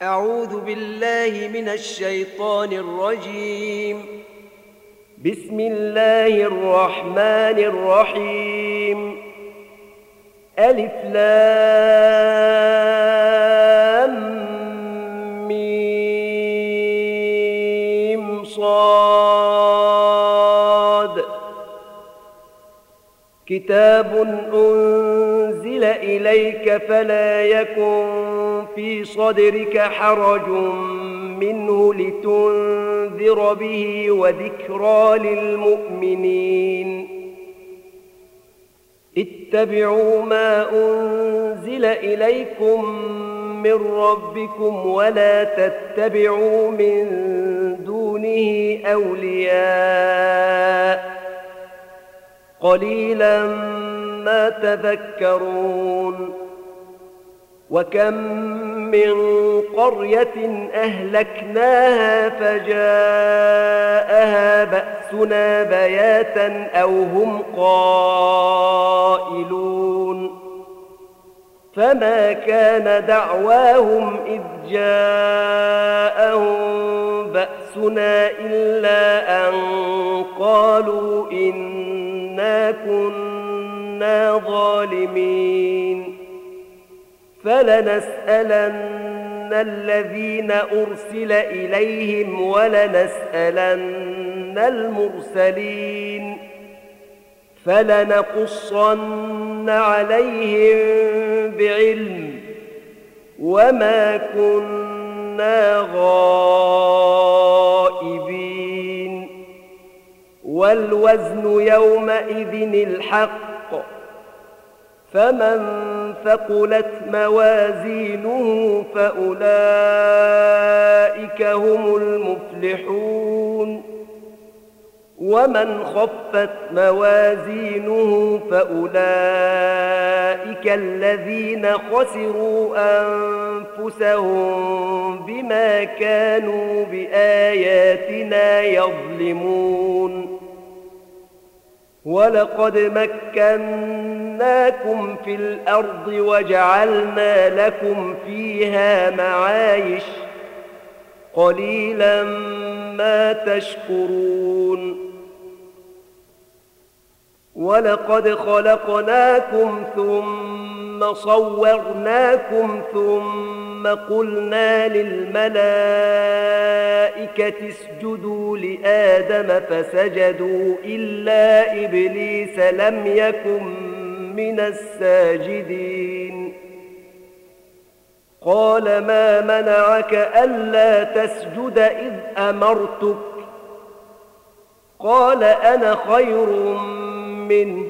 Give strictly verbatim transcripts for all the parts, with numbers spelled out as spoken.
أعوذ بالله من الشيطان الرجيم. بسم الله الرحمن الرحيم. ألف لام ميم صاد. كتاب أنزل إليك فلا يكن في صدرك حرج منه لتنذر به وذكرى للمؤمنين. اتبعوا ما أنزل إليكم من ربكم ولا تتبعوا من دونه أولياء قليلا ما تذكرون. وكم من قرية أهلكناها فجاءها بأسنا بياتا أو هم قائلون. فما كان دعواهم إذ جاءهم بأسنا إلا أن قالوا إنا كنا ظالمين. فلنسألن الذين أرسل إليهم ولنسألن المرسلين. فلنقصن عليهم بعلم وما كنا غائبين. والوزن يومئذ الحق. فمن ثقلت موازينه فأولئك هم المفلحون. ومن خفت موازينه فأولئك الذين خسروا أنفسهم بما كانوا بآياتنا يظلمون. ولقد مكناكم في الأرض وجعلنا لكم فيها معايش قليلا ما تشكرون. ولقد خلقناكم ثم صورناكم ثم قلنا للملائكة اسجدوا لآدم فسجدوا إلا إبليس لم يكن من الساجدين. قال ما منعك ألا تسجد إذ أمرتك؟ قال أنا خير منه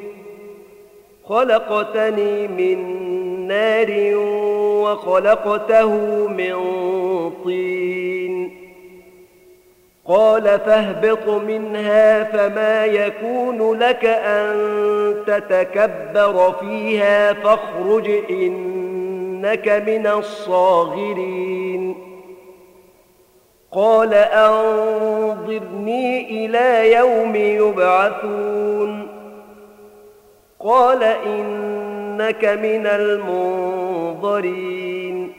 خلقتني من نار وخلقته من طين. قال فاهبط منها فما يكون لك أن تتكبر فيها فاخرج إنك من الصاغرين. قال أنظرني إلى يوم يبعثون. قال إنك من المنظرين.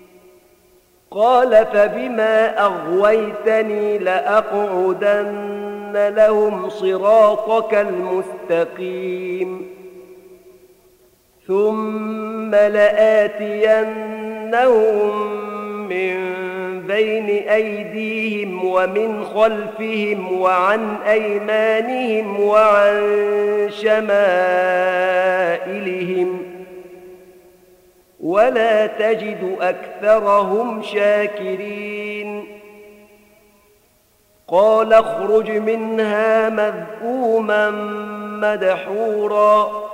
قال فبما أغويتني لأقعدن لهم صراطك المستقيم ثم لآتينهم من بين أيديهم ومن خلفهم وعن أيمانهم وعن شمائلهم ولا تجد أكثرهم شاكرين. قال اخرج منها مذءوما مدحورا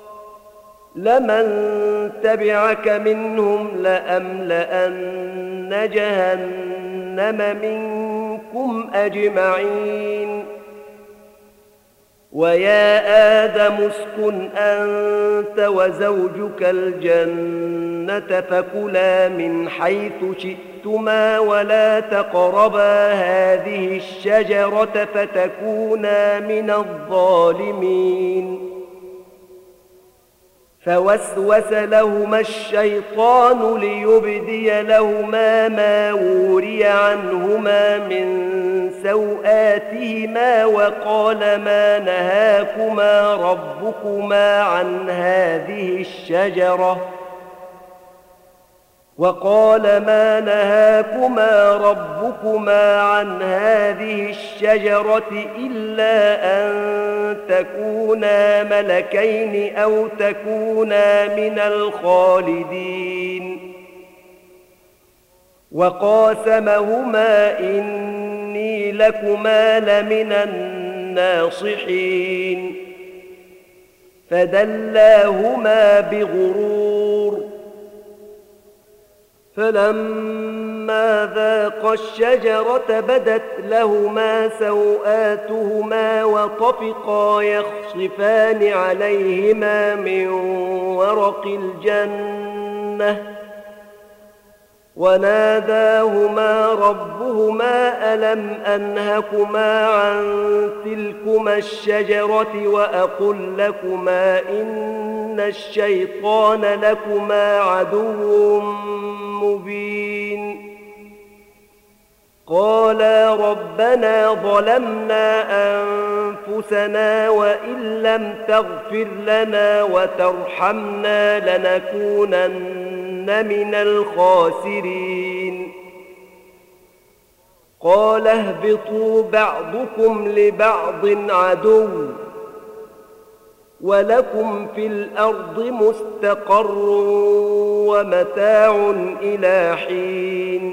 لمن تبعك منهم لأملأن جهنم منكم أجمعين. ويا آدم اسكن أنت وزوجك الجنة فكلا من حيث شئتما ولا تقربا هذه الشجرة فتكونا من الظالمين. فوسوس لهما الشيطان ليبدي لهما ما وري عنهما من سوآتهما وقال ما نهاكما ربكما عن هذه الشجرة وقال ما نهاكما ربكما عن هذه الشجرة إلا أن تكونا ملكين أو تكونا من الخالدين وقاسمهما إني لكما لمن الناصحين فدلاهما بغرور فلما ذاقا الشجرة بدت لهما سوآتهما وطفقا يخصفان عليهما من ورق الجنة وناداهما ربهما ألم أنهكما عن تلكما الشجرة وأقل لكما إن الشيطان لكما عدو مبين قالا ربنا ظلمنا أنفسنا وإن لم تغفر لنا وترحمنا لنكونن من الخاسرين قال اهبطوا بعضكم لبعض عدو ولكم في الأرض مستقر ومتاع إلى حين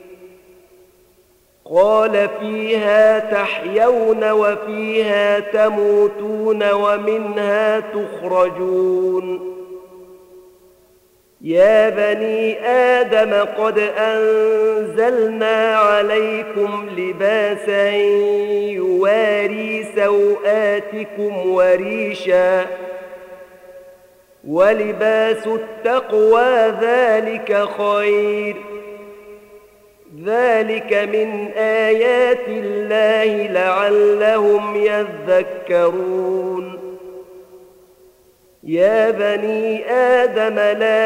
قال فيها تحيون وفيها تموتون ومنها تخرجون يا بني آدم قد أنزلنا عليكم لباسا يواري سوآتكم وريشا ولباس التقوى ذلك خير ذلك من آيات الله لعلهم يذكرون يا بني آدم لا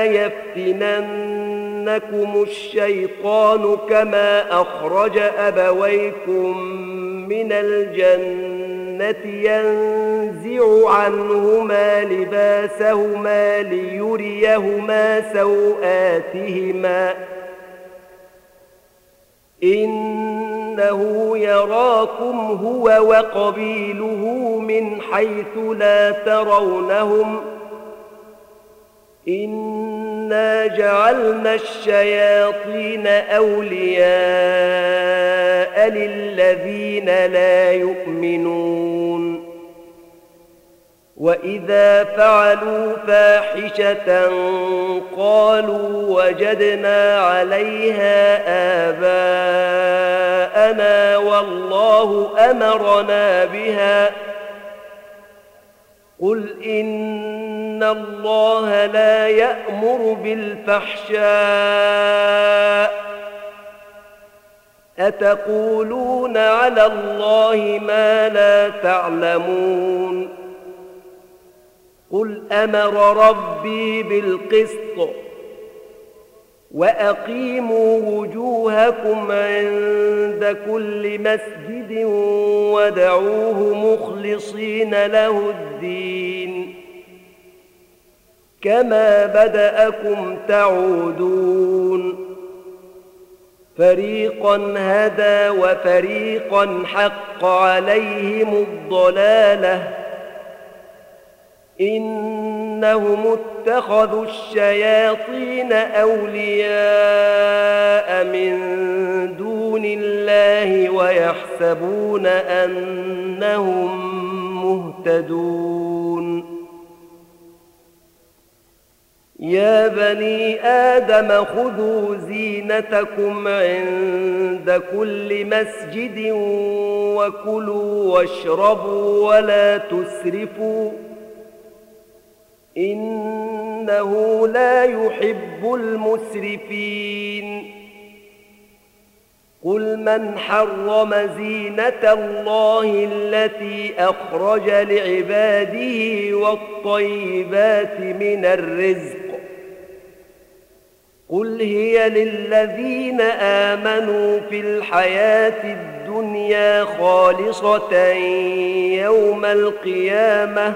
يفتننكم الشيطان كما أخرج أبويكم من الجنة ينزع عنهما لباسهما ليريهما سوآتهما إنه يراكم هو وقبيله من حيث لا ترونهم إنا جعلنا الشياطين أولياء للذين لا يؤمنون وإذا فعلوا فاحشة قالوا وجدنا عليها آباءنا والله أمرنا بها قل إن الله لا يأمر بالفحشاء أتقولون على الله ما لا تعلمون قل أمر ربي بالقسط وأقيموا وجوهكم عند كل مسجد ودعوه مخلصين له الدين كما بدأكم تعودون فريقا هدى وفريقا حق عليهم الضلالة إنهم اتخذوا الشياطين أولياء من دون الله ويحسبون أنهم مهتدون يا بني آدم خذوا زينتكم عند كل مسجد وكلوا واشربوا ولا تسرفوا إنه لا يحب المسرفين قل من حرم زينة الله التي أخرج لعباده والطيبات من الرزق قل هي للذين آمنوا في الحياة الدنيا خالصة يوم القيامة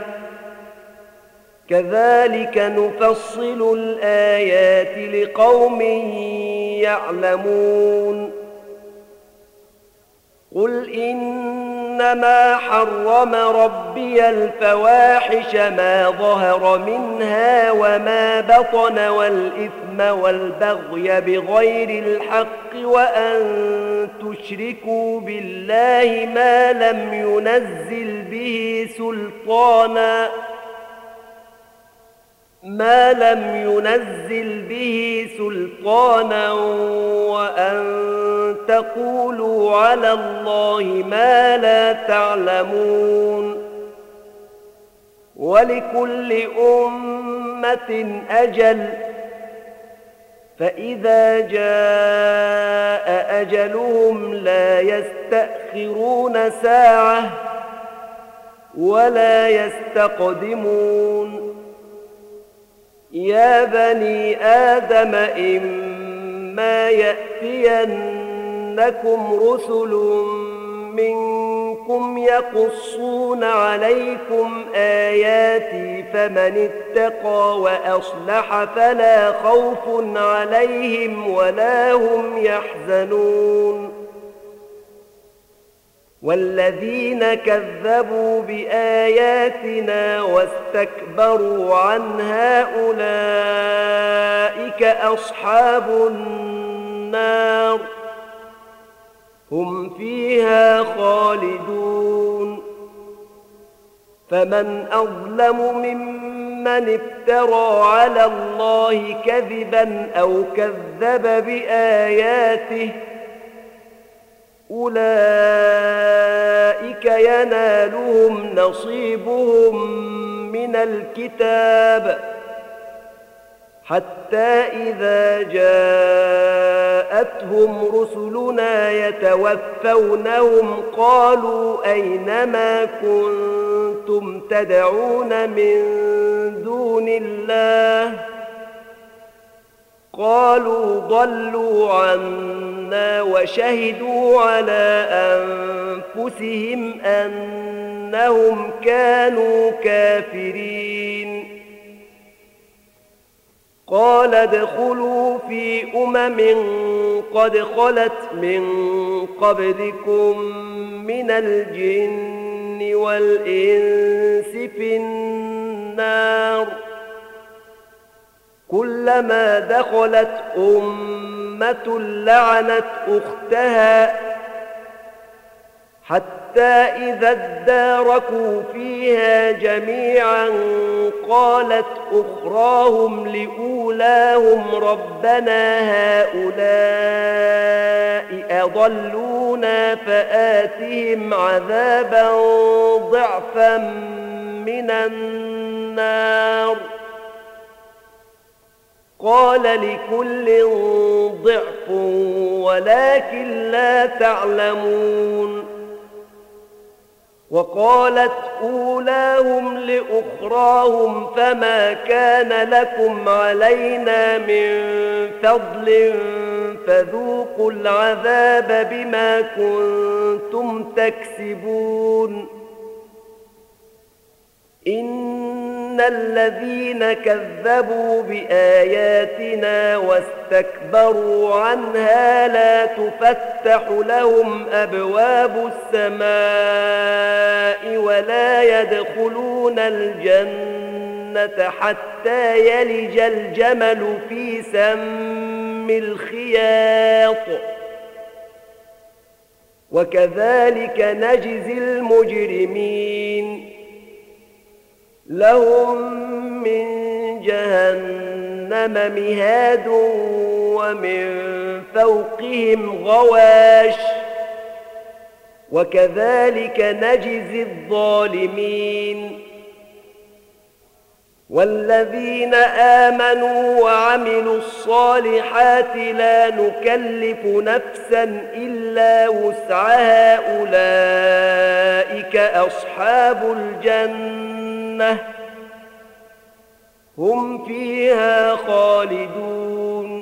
كذلك نفصل الآيات لقوم يعلمون قل إنما حرم ربي الفواحش ما ظهر منها وما بطن والإثم والبغي بغير الحق وأن تشركوا بالله ما لم ينزل به سلطانا ما لم ينزل به سلطانا وأن تقولوا على الله ما لا تعلمون ولكل أمة أجل فإذا جاء أجلهم لا يستأخرون ساعة ولا يستقدمون يا بني آدم إما يأتينكم رسل منكم يقصون عليكم آياتي فمن اتقى وأصلح فلا خوف عليهم ولا هم يحزنون والذين كذبوا بآياتنا واستكبروا عنها أولئك أصحاب النار هم فيها خالدون فمن أظلم ممن افترى على الله كذبا أو كذب بآياته أولئك ينالهم نصيبهم من الكتاب حتى إذا جاءتهم رسلنا يتوفونهم قالوا أين ما كنتم تدعون من دون الله قالوا ضلوا عنا وشهدوا على أنفسهم أنهم كانوا كافرين قال ادخلوا في أمم قد خلت من قبلكم من الجن والإنس في النار كلما دخلت أمة لعنت أختها حتى إذا اداركوا فيها جميعا قالت أخراهم لأولاهم ربنا هؤلاء أضلونا فآتهم عذابا ضعفا من النار قال لكل ضعف ولكن لا تعلمون وقالت أولاهم لأخراهم فما كان لكم علينا من فضل فذوقوا العذاب بما كنتم تكسبون إن الذين كذبوا بآياتنا واستكبروا عنها لا تفتح لهم أبواب السماء ولا يدخلون الجنة حتى يلج الجمل في سم الخياط وكذلك نجزي المجرمين لهم من جهنم مهاد ومن فوقهم غواش وكذلك نجزي الظالمين والذين آمنوا وعملوا الصالحات لا نكلف نفسا إلا وسعها أولئك أصحاب الجنة هم فيها خالدون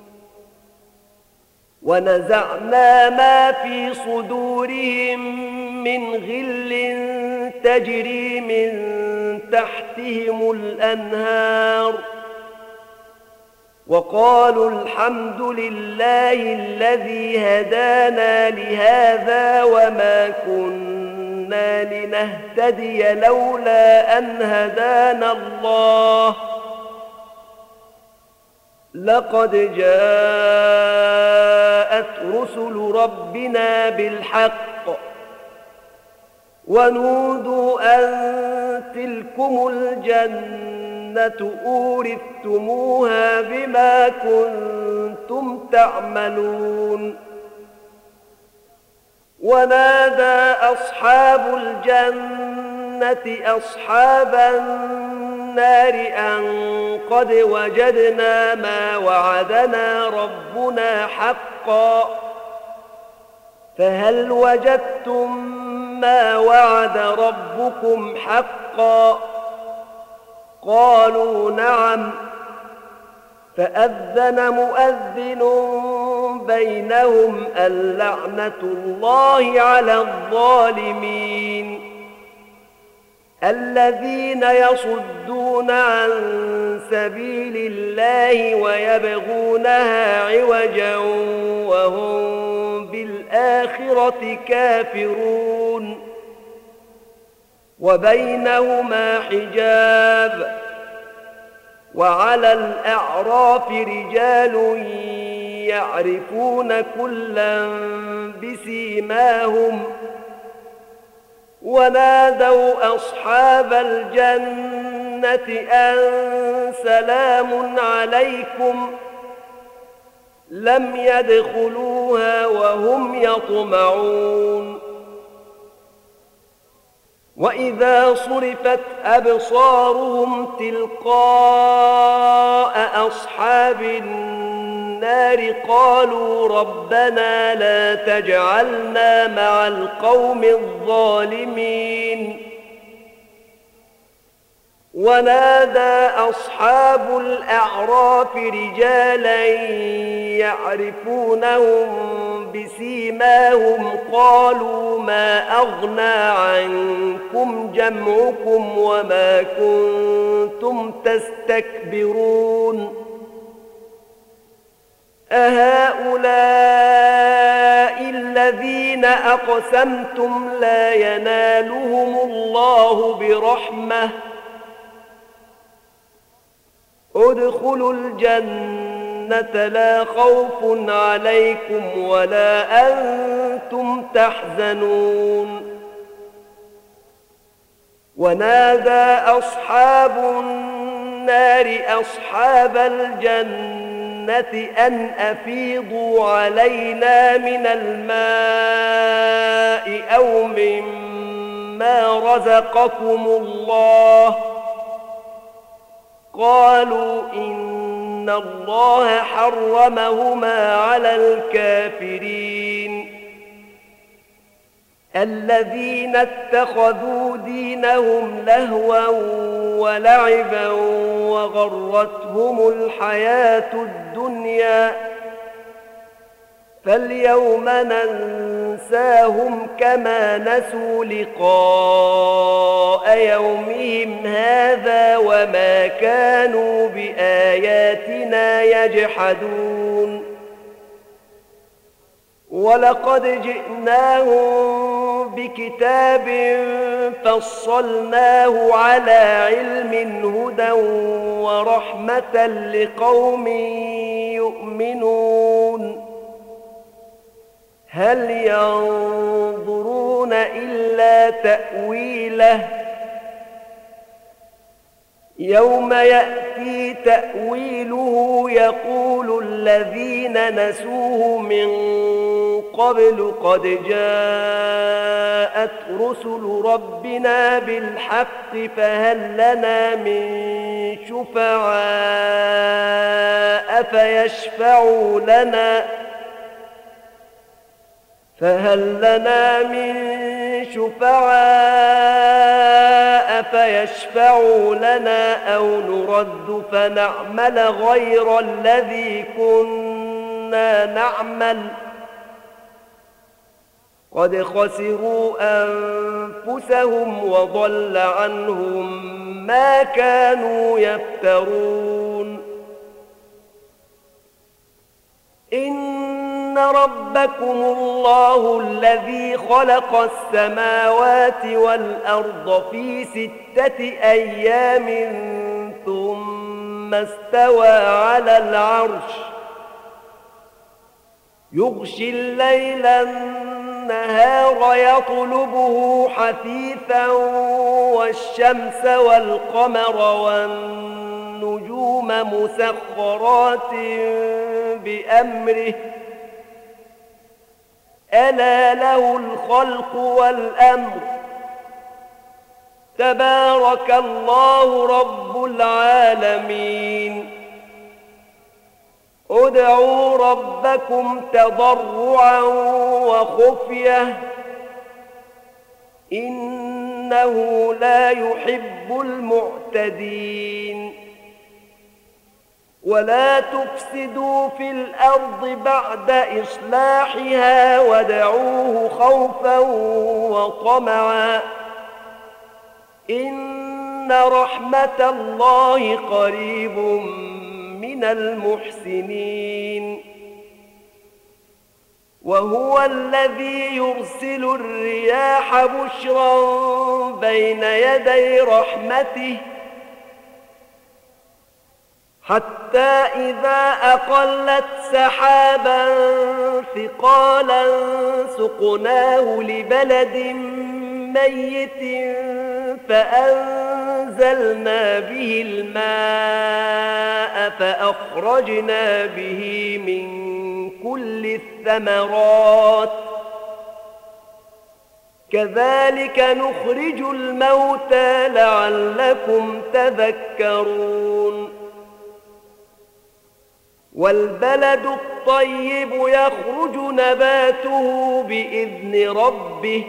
ونزعنا ما في صدورهم من غل تجري من تحتهم الأنهار وقالوا الحمد لله الذي هدانا لهذا وما كنا لنهتدي لولا أن هدانا الله لقد جاءت رسل ربنا بالحق ونودوا أن تلكم الجنة أورثتموها بما كنتم تعملون ونادى أصحاب الجنة أصحاب النار أن قد وجدنا ما وعدنا ربنا حقا فهل وجدتم ما وعد ربكم حقا قالوا نعم فأذن مؤذن بينهم اللعنة الله على الظالمين الذين يصدون عن سبيل الله ويبغونها عوجا وهم بالآخرة كافرون وبينهما حجاب وعلى الأعراف رجال يعرفون كلا بسيماهم ونادوا أصحاب الجنة أن سلام عليكم لم يدخلوها وهم يطمعون وإذا صرفت أبصارهم تلقاء أصحاب النار قالوا ربنا لا تجعلنا مع القوم الظالمين ونادى أصحاب الأعراف رجالا يعرفونهم بسيماهم قالوا ما أغنى عنكم جمعكم وما كنتم تستكبرون أهؤلاء الذين أقسمتم لا ينالهم الله برحمة ادخلوا الجنة لا خوف عليكم ولا أنتم تحزنون ونادى أصحاب النار أصحاب الجنة أن أفيضوا علينا من الماء أو مما رزقكم الله قالوا إن الله حرمهما على الكافرين الذين اتخذوا دينهم لهوا ولعبا وغرتهم الحياة الدنيا فاليوم ننساهم كما نسوا لقاء يومهم هذا وما كانوا بآياتنا يجحدون ولقد جئناهم بكتاب فصلناه على علم هدى ورحمة لقوم يؤمنون هل ينظرون إلا تأويله يوم يأتي تأويله يقول الذين نسوه من قبل قد جاءت رسل ربنا بالحق فهل لنا من شفعاء فيشفعوا لنا فهل لنا من شفعاء فيشفعوا لنا أو نرد فنعمل غير الذي كنا نعمل قد خسروا أنفسهم وضل عنهم ما كانوا يفترون إن ربكم الله الذي خلق السماوات والأرض في ستة أيام ثم استوى على العرش يغشي الليل النهار يطلبه حثيثا والشمس والقمر والنجوم مسخرات بأمره ألا له الخلق والأمر تبارك الله رب العالمين ادعوا ربكم تضرعا وخفية إنه لا يحب المعتدين ولا تفسدوا في الأرض بعد إصلاحها وادعوه خوفا وطمعا إن رحمة الله قريب من المحسنين وهو الذي يرسل الرياح بشرا بين يدي رحمته حتى إذا أقلت سحابا ثقالا سقناه لبلد ميت فأنزلنا به الماء فأخرجنا به من كل الثمرات كذلك نخرج الموتى لعلكم تذكرون والبلد الطيب يخرج نباته بإذن ربه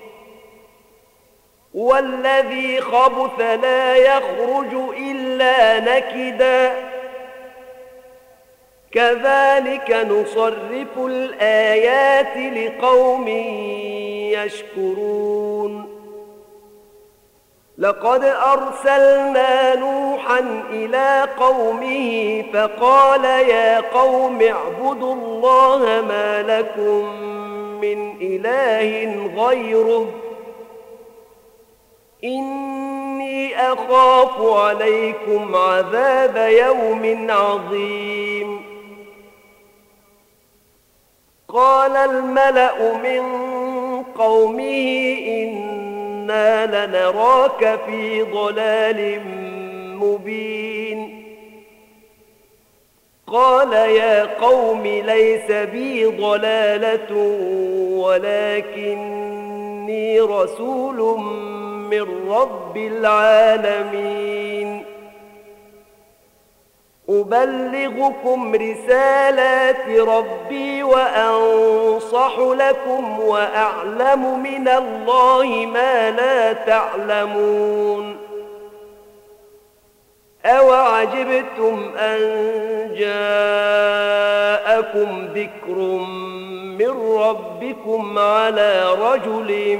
والذي خبث لا يخرج إلا نكدا كذلك نصرف الآيات لقوم يشكرون لقد أرسلنا نوحا إلى قومه فقال يا قوم اعبدوا الله ما لكم من إله غيره إني أخاف عليكم عذاب يوم عظيم قال الملأ من قومه إنا لنراك في ضلال مبين قال يا قوم ليس بي ضلالة ولكني رسول من رب العالمين أبلغكم رسالات ربي وأنصح لكم وأعلم من الله ما لا تعلمون أوعجبتم أن جاءكم ذكر من ربكم على رجل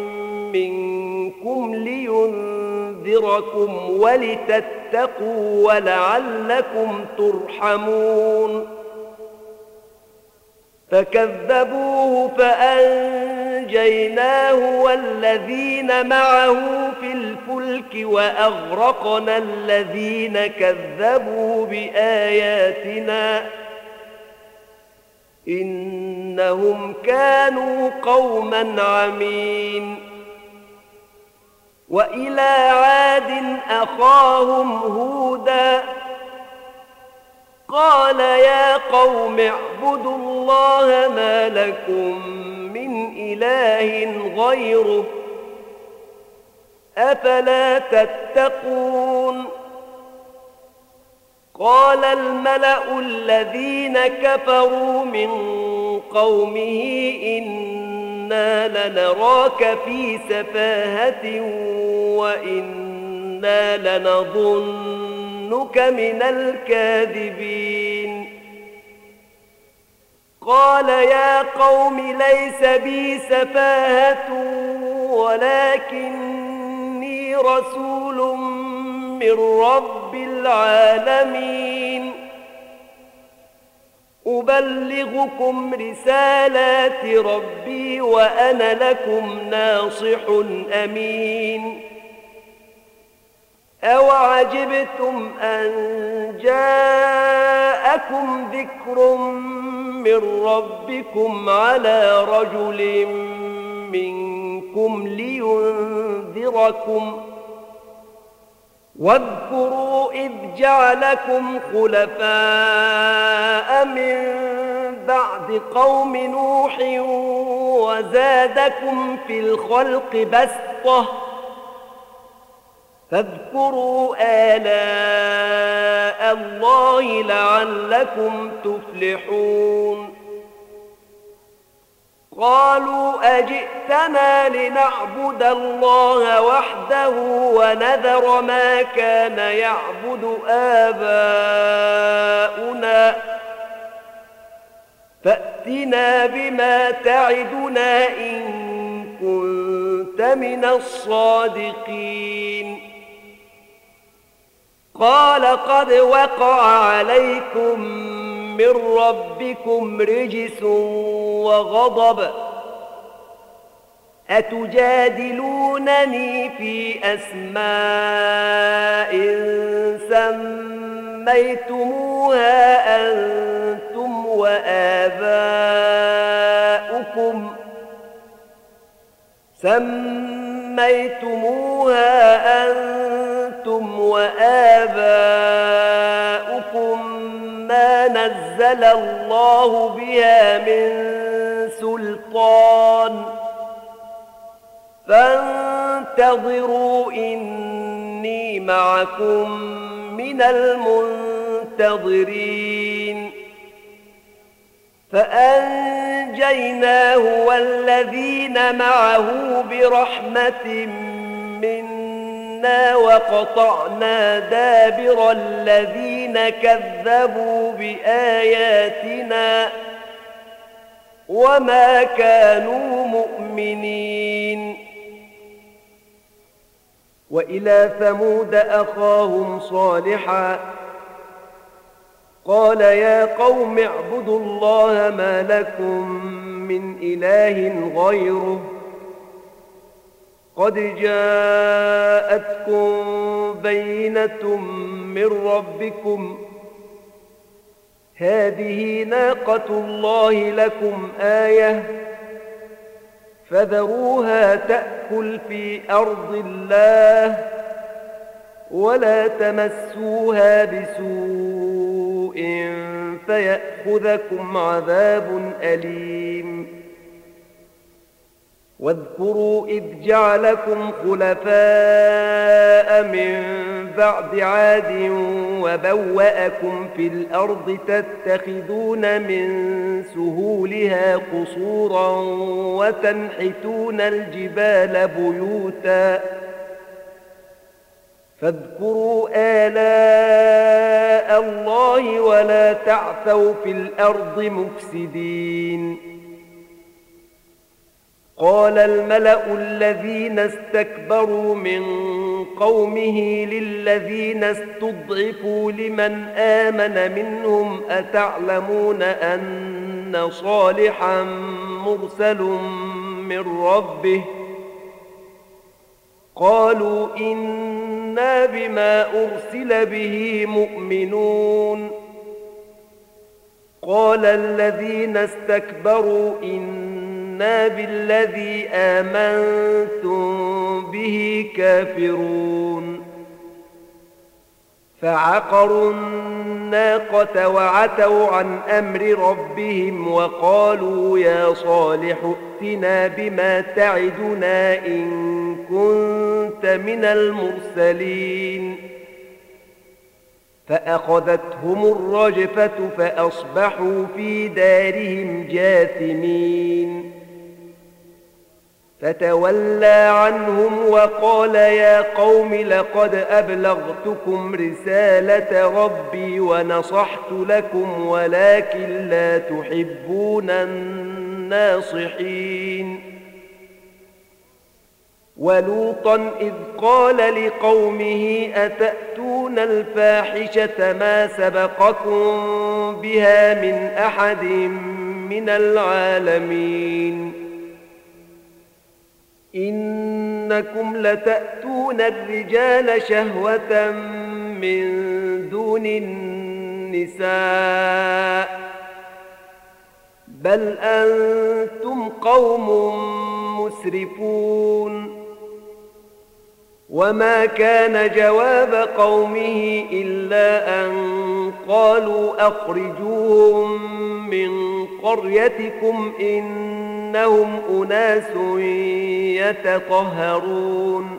منكم لينذركم ولتتقوا ولعلكم ترحمون فكذبوه فأنجيناه والذين معه في الفلك وأغرقنا الذين كذبوا بآياتنا إنهم كانوا قوما عمين وإلى عاد أخاهم هودا قال يا قوم اعبدوا الله ما لكم من إله غيره أفلا تتقون قال الملأ الذين كفروا من قومه إنا لنراك في سفاهة وإنا لنظنك من الكاذبين قال يا قوم ليس بي سفاهة ولكني رسول من رب العالمين أبلغكم رسالات ربي وأنا لكم ناصح أمين أوعجبتم أن جاءكم ذكر من ربكم على رجل منكم لينذركم واذكروا إذ جعلكم خلفاء من بعد قوم نوح وزادكم في الخلق بسطة فاذكروا آلاء الله لعلكم تفلحون قالوا أجئتنا لنعبد الله وحده ونذر ما كان يعبد آباؤنا فأتنا بما تعدنا إن كنت من الصادقين قال قد وقع عليكم من ربكم رجس وغضب أتجادلونني في أسماء سميتموها أنتم وآباؤكم سميتموها أنتم وآباؤكم ما نزل الله بها من سلطان فانتظروا إني معكم من المنتظرين فأنجيناه والذين معه برحمة منا وقطعنا دابر الذين كذبوا بآياتنا وما كانوا مؤمنين وإلى ثمود أخاهم صالحا قال يا قوم اعبدوا الله ما لكم من إله غيره قد جاءتكم بينة من ربكم هذه ناقة الله لكم آية فذروها تأكل في أرض الله ولا تمسوها بسوء فيأخذكم عذاب أليم واذكروا إذ جعلكم خلفاء من بعد عاد وبوأكم في الأرض تتخذون من سهولها قصورا وتنحتون الجبال بيوتا فاذكروا آلاء الله ولا تعثوا في الأرض مفسدين قال الملأ الذين استكبروا من قومه للذين استضعفوا لمن آمن منهم أتعلمون أن صالحا مرسل من ربه قالوا إنا بما أرسل به مؤمنون قال الذين استكبروا إنا بالذي آمنتم به كافرون فعقروا الناقة وعتوا عن أمر ربهم وقالوا يا صالح ائتنا بما تعدنا إن كنت من المرسلين فأخذتهم الرجفة فأصبحوا في دارهم جاثمين فتولى عنهم وقال يا قوم لقد أبلغتكم رسالة ربي ونصحت لكم ولكن لا تحبون الناصحين ولوطا إذ قال لقومه أتأتون الفاحشة ما سبقكم بها من أحد من العالمين إنكم لتأتون الرجال شهوة من دون النساء بل أنتم قوم مسرفون وما كان جواب قومه إلا أن قالوا أخرجوهم من قريتكم إنهم أناس يتطهرون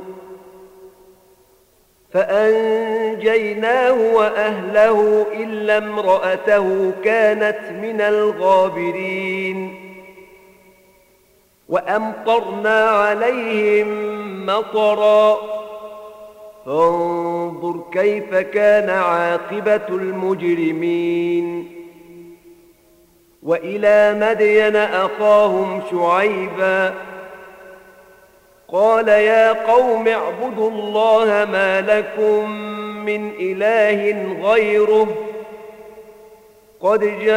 فأنجيناه وأهله إلا امرأته كانت من الغابرين وأمطرنا عليهم مطرا فانظر كيف كان عاقبة المجرمين وإلى مدين أخاهم شعيبا قال يا قوم اعبدوا الله ما لكم من إله غيره قد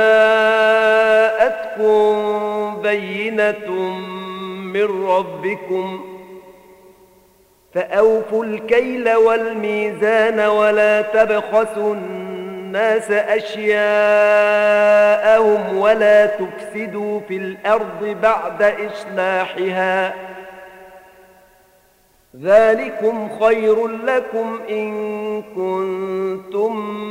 جاءتكم بينة من ربكم فأوفوا الكيل والميزان ولا تبخسوا الناس أشياءهم ولا تفسدوا في الأرض بعد إصلاحها ذلكم خير لكم إن كنتم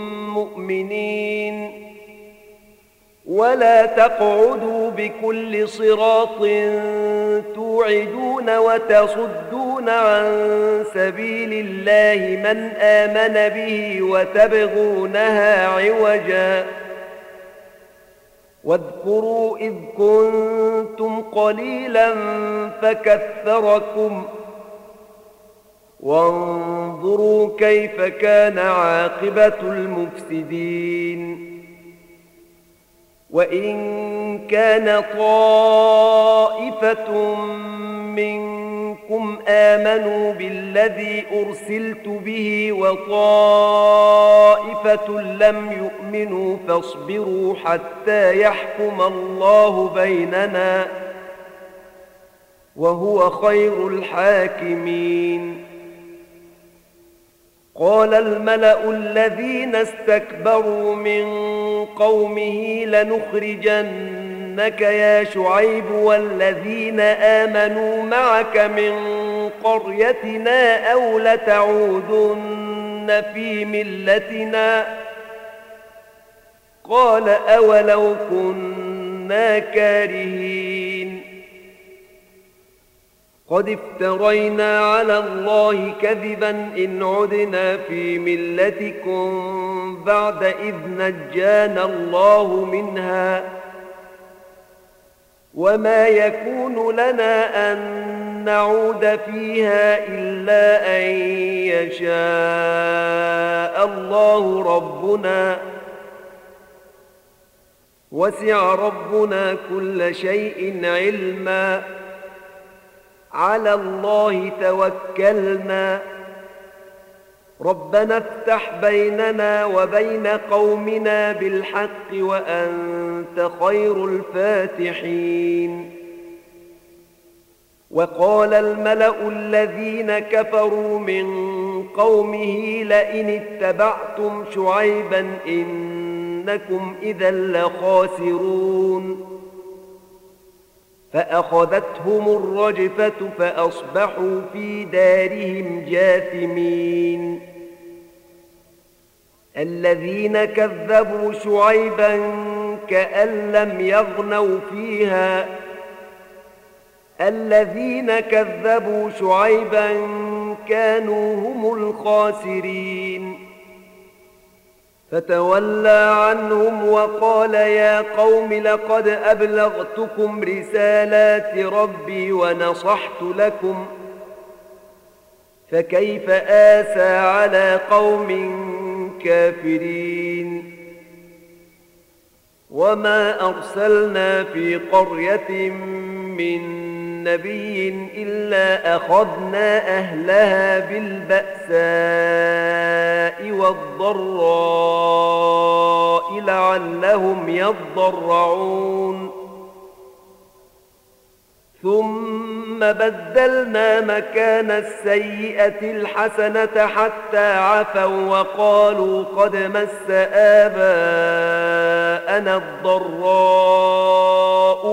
مؤمنين ولا تقعدوا بكل صراط توعدون وتصدون عن سبيل الله من آمن به وتبغونها عوجا واذكروا إذ كنتم قليلا فكثركم وانظروا كيف كان عاقبة المفسدين وإن كان طائفة منكم آمنوا بالذي أرسلت به وطائفة لم يؤمنوا فاصبروا حتى يحكم الله بيننا وهو خير الحاكمين قال الملأ الذين استكبروا من قومه لنخرجنك يا شعيب والذين آمنوا معك من قريتنا أو لتعودن في ملتنا قال أولو كنا كارهين قد افترينا على الله كذبا إن عدنا في ملتكم بعد إذ نجانا الله منها وما يكون لنا أن نعود فيها إلا أن يشاء الله ربنا وسع ربنا كل شيء علما على الله توكلنا ربنا افتح بيننا وبين قومنا بالحق وأنت خير الفاتحين وقال الملأ الذين كفروا من قومه لئن اتبعتم شعيبا إنكم إذا لخاسرون فأخذتهم الرجفة فأصبحوا في دارهم جاثمين الذين كذبوا شعيبا كأن لم يغنوا فيها الذين كذبوا شعيبا كانوا هم الخاسرين فتولى عنهم وقال يا قوم لقد أبلغتكم رسالات ربي ونصحت لكم فكيف آسى على قوم كافرين وما أرسلنا في قرية من نبي إلا أخذنا أهلها بالبأساء والضراء لعلهم يضرعون ثم بدلنا مكان السيئة الحسنة حتى عفوا وقالوا قد مس آباءنا الضراء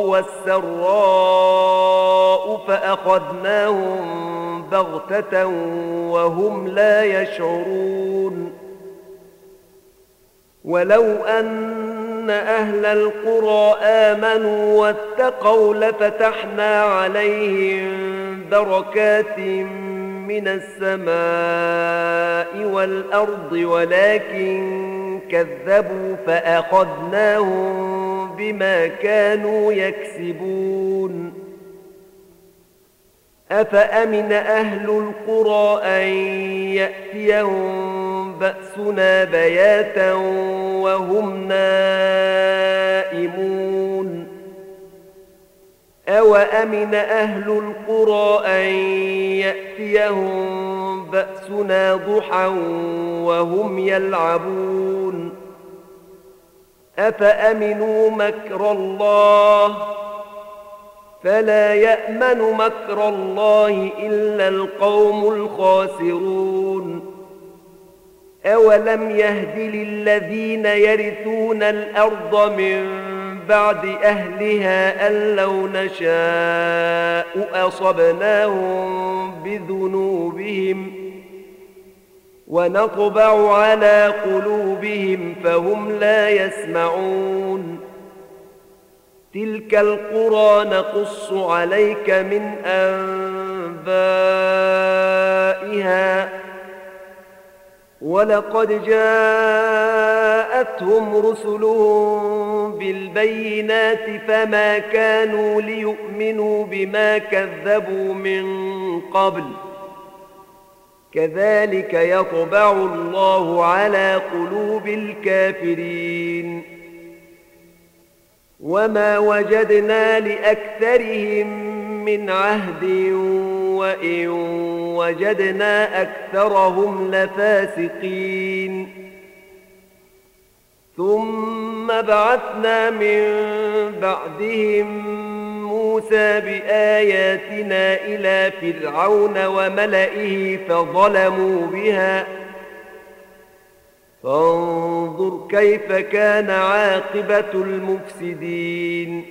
والسراء فأخذناهم بغتة وهم لا يشعرون ولو أن أهل القرى آمنوا واتقوا لفتحنا عليهم بركات من السماء والأرض ولكن كذبوا فأخذناهم بما كانوا يكسبون أفأمن أهل القرى أن يأتيهم بأسنا بياتا وهم نائمون أوأمن أهل القرى أن يأتيهم بأسنا ضحى وهم يلعبون أفأمنوا مكر الله فلا يأمن مكر الله إلا القوم الخاسرون أولم يهد للذين يرثون الأرض من بعد أهلها أن لو نشاء أصبناهم بذنوبهم ونطبع على قلوبهم فهم لا يسمعون تلك القرى نقص عليك من أنبائها ولقد جاءتهم رسلهم بالبينات فما كانوا ليؤمنوا بما كذبوا من قبل كذلك يطبع الله على قلوب الكافرين وما وجدنا لأكثرهم من عهد وإن وجدنا أكثرهم لفاسقين ثم بعثنا من بعدهم موسى بآياتنا إلى فرعون وملئه فظلموا بها فانظر كيف كان عاقبة المفسدين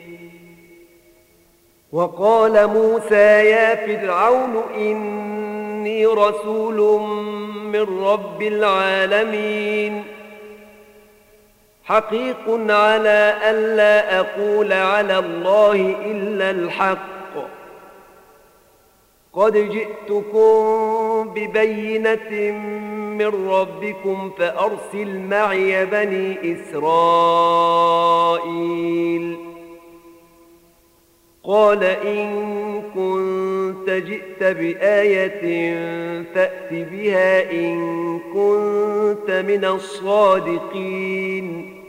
وقال موسى يا فرعون إني رسول من رب العالمين حقيق على ألا أقول على الله إلا الحق قد جئتكم ببينة من ربكم فأرسل معي بني إسرائيل قال إن كنت جئت بآية فأت بها إن كنت من الصادقين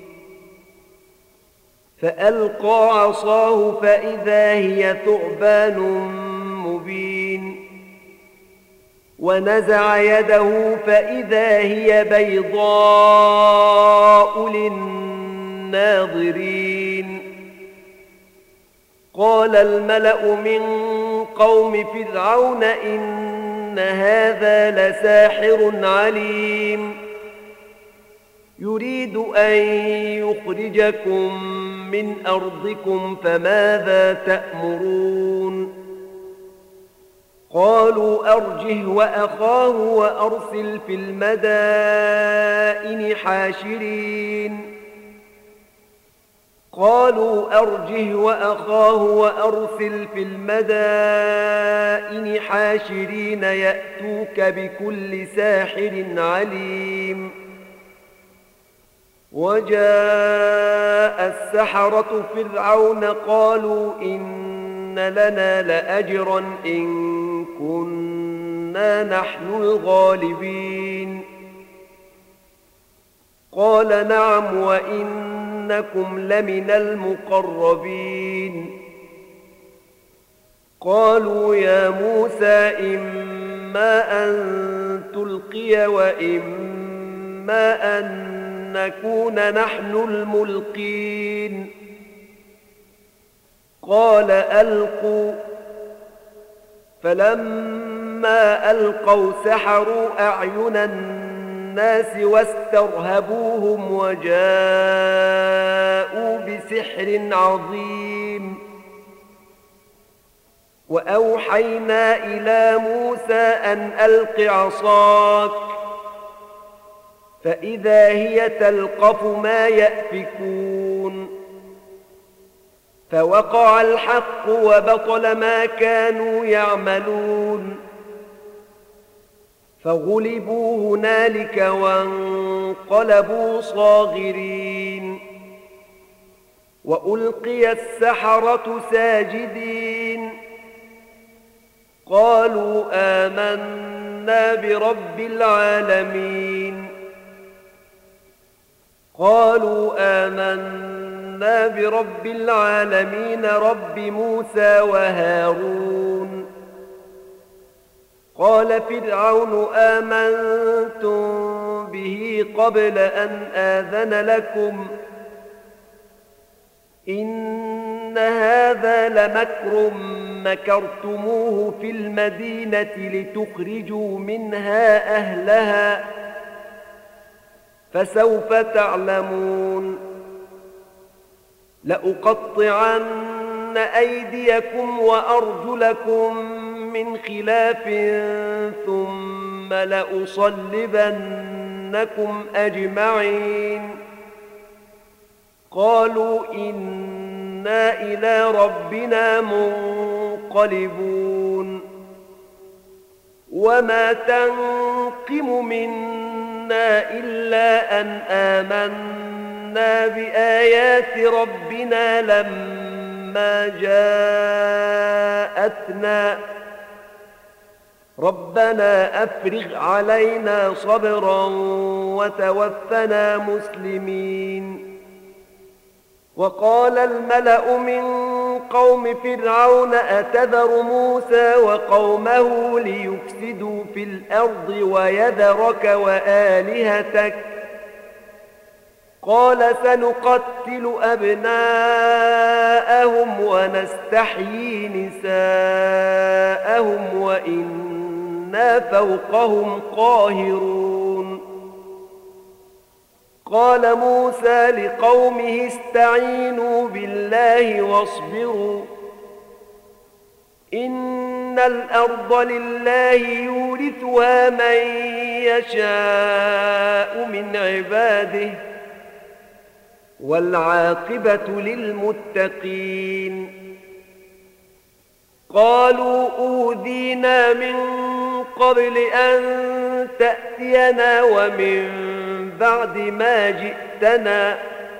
فألقى عصاه فإذا هي ثعبان مبين ونزع يده فإذا هي بيضاء للناظرين قال الملأ من قوم فرعون إن هذا لساحر عليم يريد أن يخرجكم من أرضكم فماذا تأمرون قالوا أرجه وأخاه وأرسل في المدائن حاشرين قالوا أرجه وأخاه وأرسل في المدائن حاشرين يأتوك بكل ساحر عليم وجاء السحرة فرعون قالوا إن لنا لأجرا إن كنا نحن الغالبين قال نعم وإنكم لمن المقربين قالوا يا موسى إما أن تلقي وإما أن نكون نحن الملقين قال ألقوا فلما ألقوا سحروا أعين الناس واسترهبوهم وجاءوا بسحر عظيم وأوحينا إلى موسى أن ألق عصاك فإذا هي تلقف ما يأفكون فوقع الحق وبطل ما كانوا يعملون فغلبوا هنالك وانقلبوا صاغرين وألقي السحرة ساجدين قالوا آمنا برب العالمين قالوا آمنا برب العالمين رب موسى وهارون قال فرعون آمنتم به قبل أن آذن لكم إن هذا لمكر مكرتموه في المدينة لتخرجوا منها أهلها فسوف تعلمون لأقطعن أيديكم وأرجلكم من خلاف ثم لأصلبنكم أجمعين قالوا إنا إلى ربنا منقلبون وما تنقم منا إلا أن آمنا بآيات ربنا لما جاءتنا ربنا أفرغ علينا صبرا وتوفنا مسلمين وقال الملأ من قوم فرعون أتذر موسى وقومه ليفسدوا في الأرض ويذرك وآلهتك قال سنقتل أبناءهم ونستحيي نساءهم وإنا فوقهم قاهرون قال موسى لقومه استعينوا بالله واصبروا إن الأرض لله يورثها من يشاء من عباده والعاقبة للمتقين قالوا أوذينا من قبل أن تأتينا ومن بعد ما جئتنا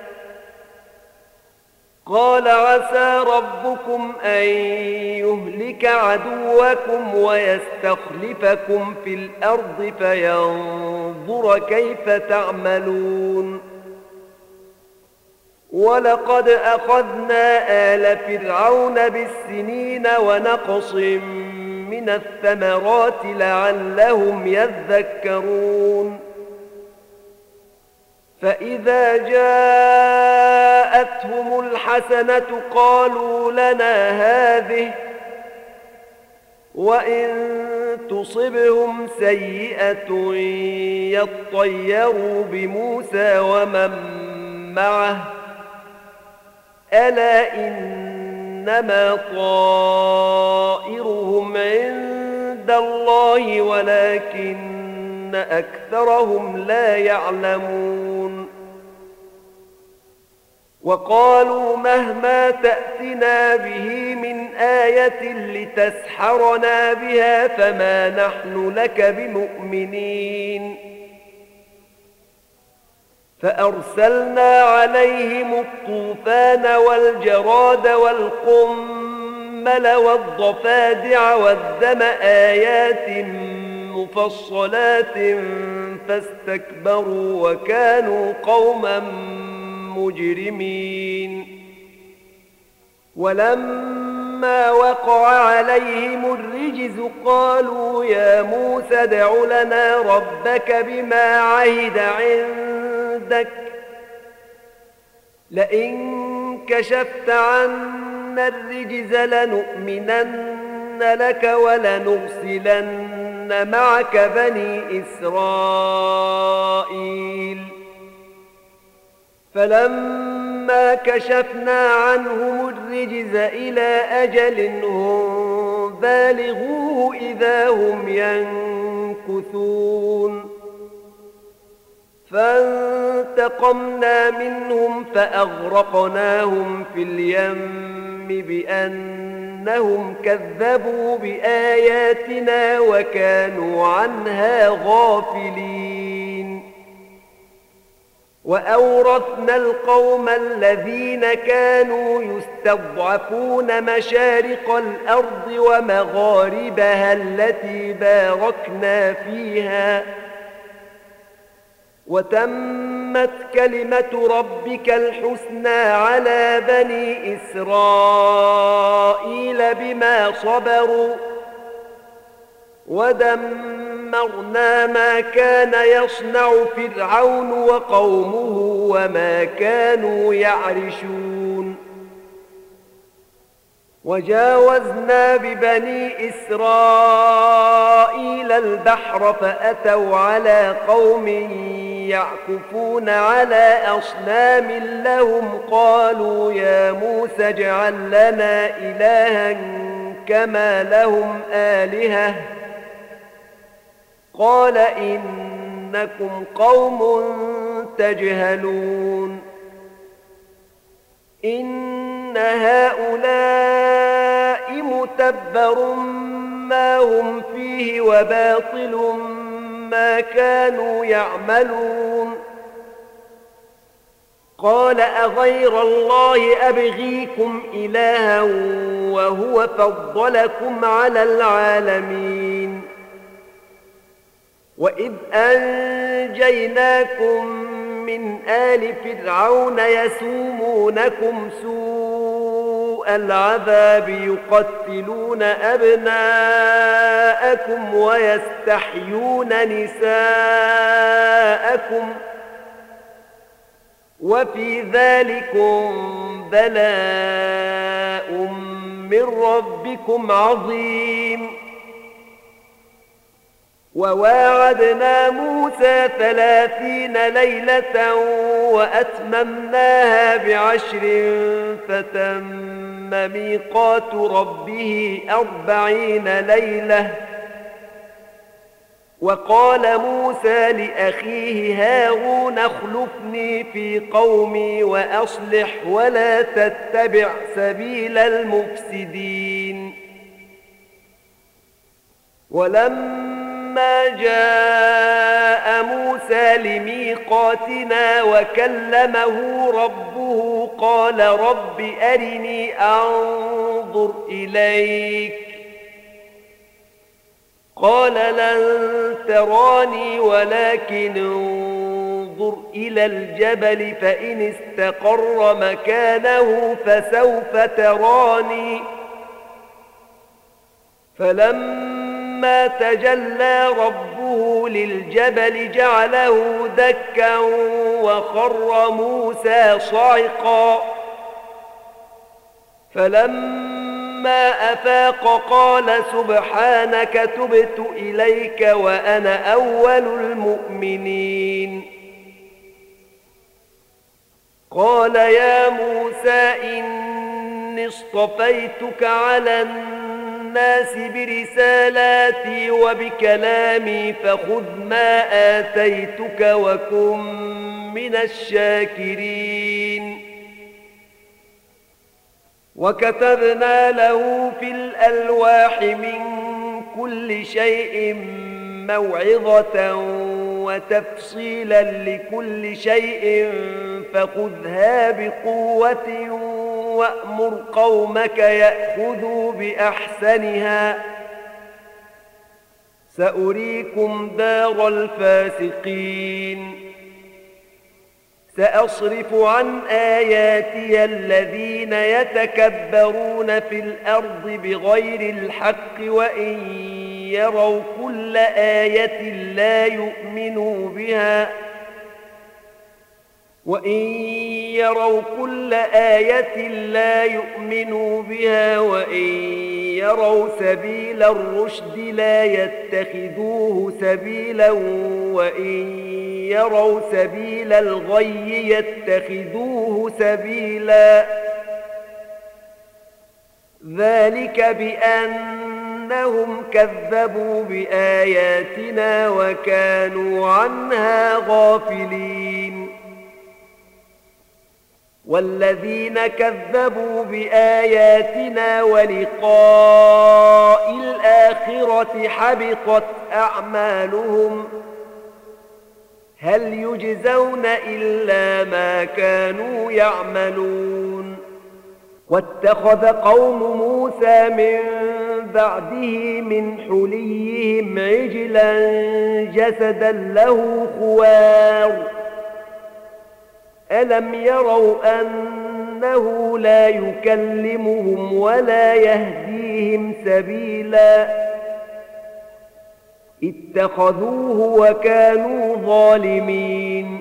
قال عسى ربكم أن يهلك عدوكم ويستخلفكم في الأرض فينظر كيف تعملون ولقد أخذنا آل فرعون بالسنين ونقص من الثمرات لعلهم يذكرون فإذا جاءتهم الحسنة قالوا لنا هذه وإن تصبهم سيئة يطيروا بموسى ومن معه ألا إنما طائرهم عند الله ولكن أكثرهم لا يعلمون وقالوا مهما تأتنا به من آية لتسحرنا بها فما نحن لك بمؤمنين فأرسلنا عليهم الطوفان والجراد والقمل والضفادع والدم آيات مفصلات فاستكبروا وكانوا قوما مجرمين. ولما وقع عليهم الرجز قالوا يا موسى ادع لنا ربك بما عهد عندك لئن كشفت عنا الرجز لنؤمنن لك ولنرسلن معك بني إسرائيل. فلما كشفنا عنهم الرجز إلى أجل هم بالغوه إذا هم ينكثون. فانتقمنا منهم فأغرقناهم في اليم بأنهم كذبوا بآياتنا وكانوا عنها غافلين. وأورثنا القوم الذين كانوا يستضعفون مشارق الأرض ومغاربها التي باركنا فيها وتمت كلمة ربك الحسنى على بني إسرائيل بما صبروا ودمرنا ما كان يصنع فرعون وقومه وما كانوا يعرشون. وجاوزنا ببني إسرائيل البحر فأتوا على قوم يعكفون على أصنام لهم قالوا يا موسى اجعل لنا إلها كما لهم آلهة قال إنكم قوم تجهلون. إن هؤلاء متبر ما هم فيه وباطل ما كانوا يعملون. قال أغير الله أبغيكم إلها وهو فضلكم على العالمين. وإذ أنجيناكم من آل فرعون يسومونكم سوء العذاب يقتلون أبناءكم ويستحيون نساءكم وفي ذلكم بلاء من ربكم عظيم. وواعدنا موسى ثلاثين ليلة وأتممناها بعشر فتم ميقات ربه أربعين ليلة. وقال موسى لأخيه هارون اخلفني في قومي وأصلح ولا تتبع سبيل المفسدين. ولما جاء موسى لميقاتنا وكلمه ربه قال رب أرني أنظر إليك قال لن تراني ولكن انظر إلى الجبل فإن استقر مكانه فسوف تراني. فلما تجلى ربه للجبل جعله دكا وخر موسى صعقا. فلما أفاق قال سبحانك تبت إليك وأنا أول المؤمنين. قال يا موسى إني اصطفيتك على الناس برسالاتي وبكلامي فخذ ما آتيتك وكن من الشاكرين. وكتبنا له في الألواح من كل شيء موعظة وتفصيلا لكل شيء فخذها بقوة وأمر قومك يأخذوا بأحسنها سأريكم دار الفاسقين سأصرف عن آياتي الذين يتكبرون في الأرض بغير الحق وإن يروا كل آية لا يؤمنوا بها وإن يروا كل آية لا يؤمنوا بها وإن يروا سبيل الرشد لا يتخذوه سبيلا وإن يروا سبيل الغي يتخذوه سبيلا ذلك بأنهم كذبوا بآياتنا وكانوا عنها غافلين والذين كذبوا بآياتنا ولقاء الآخرة حبطت أعمالهم هل يجزون إلا ما كانوا يعملون واتخذ قوم موسى من بعده من حليهم عجلا جسدا له خوار ألم يروا أنه لا يكلمهم ولا يهديهم سبيلا اتخذوه وكانوا ظالمين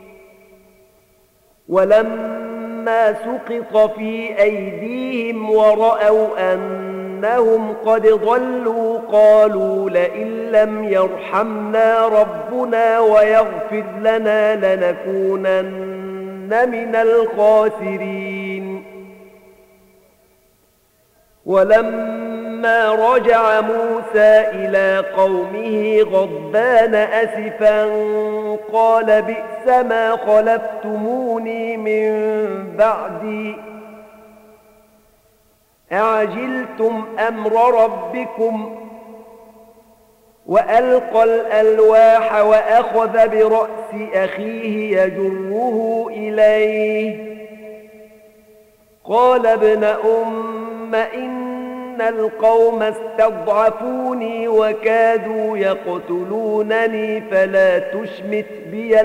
ولما سقط في أيديهم ورأوا أنهم قد ضلوا قالوا لئن لم يرحمنا ربنا ويغفر لنا لنكونن من الخاسرين ولما رجع موسى إلى قومه غضبان أسفا قال بئس ما خلفتموني من بعدي أعجلتم أمر ربكم وألقى الألواح وأخذ برأس أخيه يجره إليه قال ابن أم إن القوم استضعفوني وكادوا يقتلونني فلا تشمت بي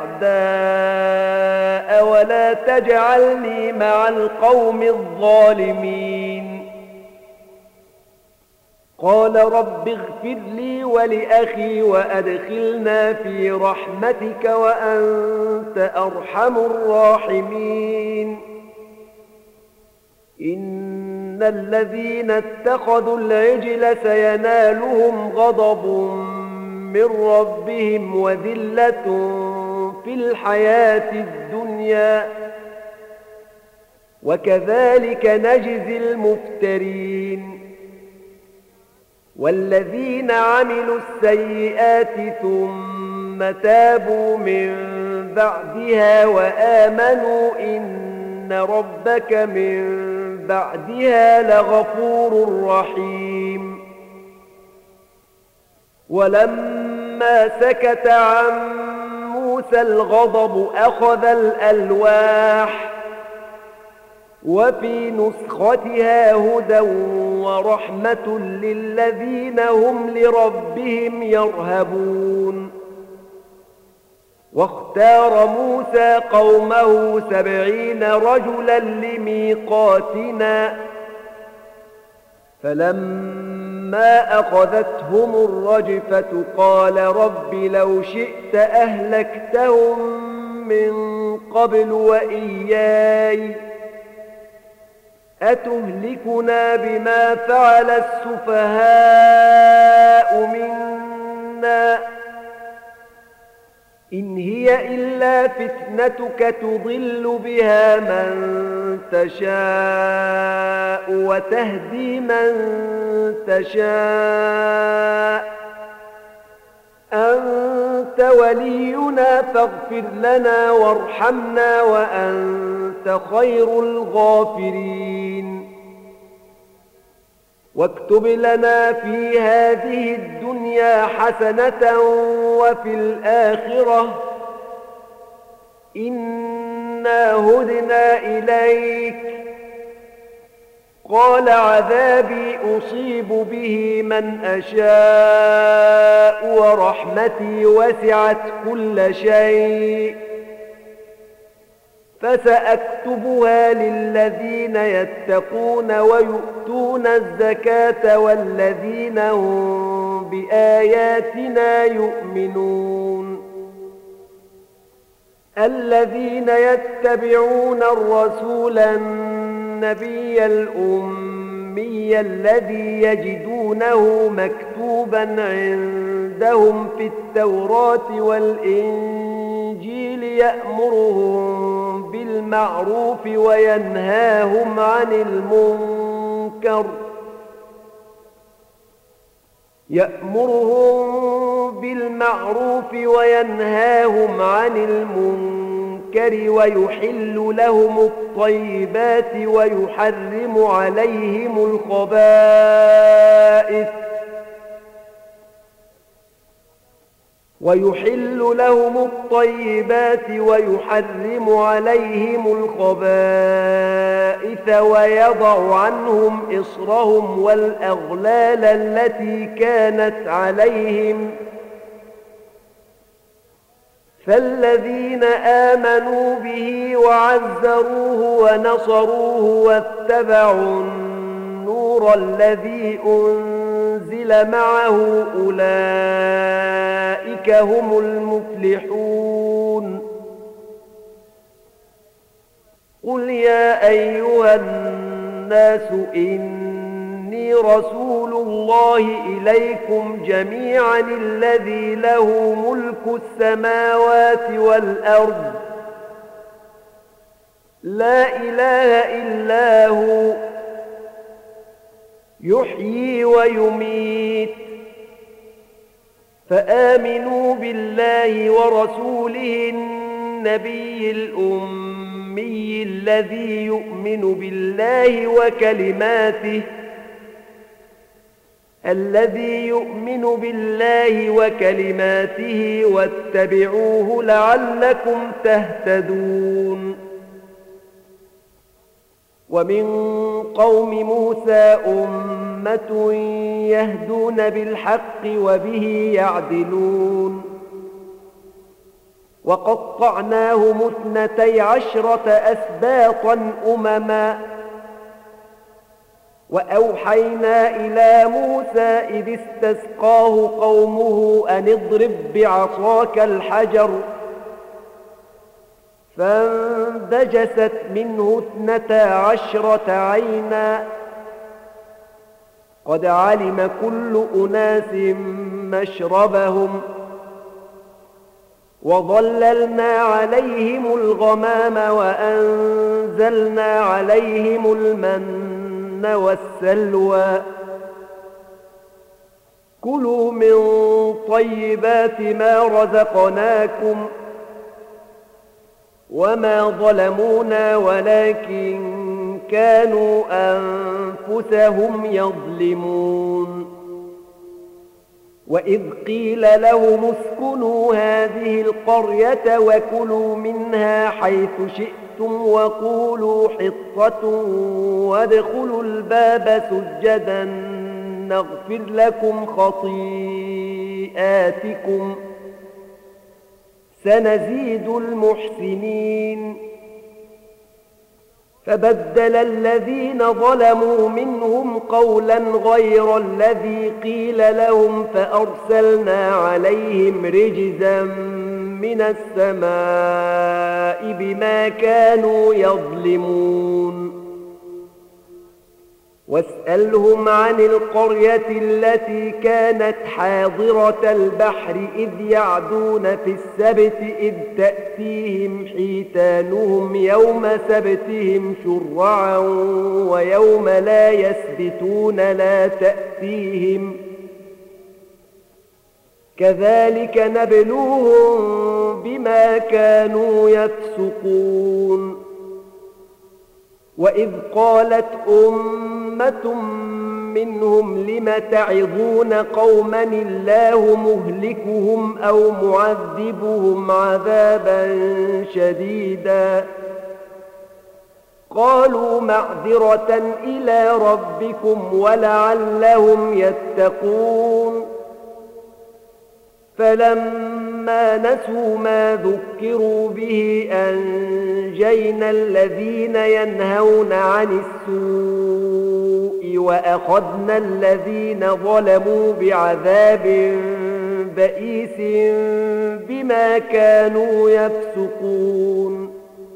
الأعداء ولا تجعلني مع القوم الظالمين قال رب اغفر لي ولأخي وأدخلنا في رحمتك وأنت أرحم الراحمين إن الذين اتخذوا العجل سينالهم غضب من ربهم وذلة في الحياة الدنيا وكذلك نجزي المفترين والذين عملوا السيئات ثم تابوا من بعدها وآمنوا إن ربك من بعدها لغفور رحيم ولما سكت عن موسى الغضب أخذ الألواح وفي نسختها هدى ورحمة للذين هم لربهم يرهبون واختار موسى قومه سبعين رجلا لميقاتنا فلما أخذتهم الرجفة قال رب لو شئت أهلكتهم من قبل وإياي أتهلكنا بما فعل السفهاء منا إن هي إلا فتنتك تضل بها من تشاء وتهدي من تشاء أنت ولينا فاغفر لنا وارحمنا وأنت خير الغافرين واكتب لنا في هذه الدنيا حسنة وفي الآخرة إنا هدنا إليك. قال عذابي أصيب به من أشاء ورحمتي وسعت كل شيء فسأكتبها للذين يتقون ويؤتون الزكاة والذين هم بآياتنا يؤمنون. الذين يتبعون الرسول النبي الأمي الذي يجدونه مكتوبا عندهم في التوراة والإنجيل يأمرهم بالمعروف وينهاهم عن المنكر يأمرهم بالمعروف وينهاهم عن المنكر ويحل لهم الطيبات ويحرم عليهم الخبائث ويحل لهم الطيبات ويحرم عليهم الخبائث ويضع عنهم إصرهم والأغلال التي كانت عليهم. فالذين آمنوا به وعزروه ونصروه واتبعوا النور الذي أنزل معه أولئك هم المفلحون. قل يا أيها الناس إني رسول الله إليكم جميعا الذي له ملك السماوات والأرض لا إله إلا هو يحيي ويميت. فآمنوا بالله ورسوله النبي الأمي الذي يؤمن بالله وكلماته الذي يؤمن بالله وكلماته واتبعوه لعلكم تهتدون. ومن قوم موسى أمة يهدون بالحق وبه يعدلون. وقطعناهم اثنتي عشرة أسباطا أمما وأوحينا إلى موسى إذ استسقاه قومه أن اضرب بعصاك الحجر فانبجست منه اثنتا عشرة عينا قد علم كل أناس مشربهم وظللنا عليهم الغمام وأنزلنا عليهم المن والسلوى كلوا من طيبات ما رزقناكم وما ظلمونا ولكن كانوا أنفسهم يظلمون. وإذ قيل لهم اسكنوا هذه القرية وكلوا منها حيث شئتم وقولوا حطة وادخلوا الباب سجدا نغفر لكم خطيئاتكم سنزيد المحسنين. فبدل الذين ظلموا منهم قولا غير الذي قيل لهم فأرسلنا عليهم رجزا من السماء بما كانوا يظلمون. واسألهم عن القرية التي كانت حاضرة البحر إذ يعدون في السبت إذ تأتيهم حيتانهم يوم سبتهم شرعا ويوم لا يسبتون لا تأتيهم كذلك نبلوهم بما كانوا يفسقون. وإذ قالت أمة منهم لم تعظون قوما الله مهلكهم أو معذبهم عذابا شديدا قالوا معذرة إلى ربكم ولعلهم يتقون فلما نسوا ما ذكروا به أنجينا الذين ينهون عن السوء وأخذنا الذين ظلموا بعذاب بئيس بما كانوا يفسقون